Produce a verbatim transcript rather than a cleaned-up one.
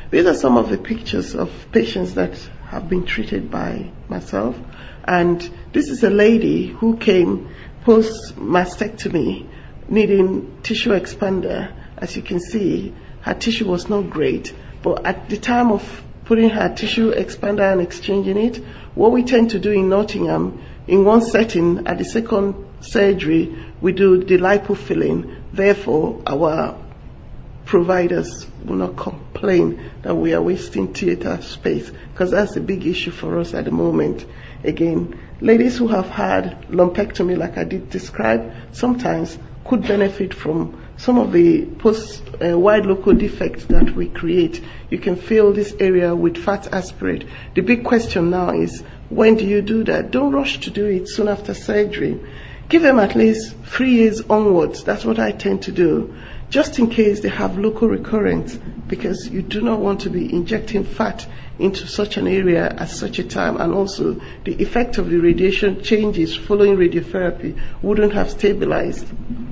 These are some of the pictures of patients that have been treated by myself. And this is a lady who came post-mastectomy needing tissue expander. As you can see, her tissue was not great, but at the time of putting her tissue expander and exchanging it, what we tend to do in Nottingham, in one setting, at the second surgery, we do the lipofilling. Therefore, our providers will not complain that we are wasting theatre space, because that's a big issue for us at the moment. Again, ladies who have had lumpectomy, like I did describe, sometimes could benefit from some of the post-wide uh, local defects that we create. You can fill this area with fat aspirate. The big question now is, when do you do that? Don't rush to do it soon after surgery. Give them at least three years onwards. That's what I tend to do, just in case they have local recurrence, because you do not want to be injecting fat into such an area at such a time, and also the effect of the radiation changes following radiotherapy wouldn't have stabilized.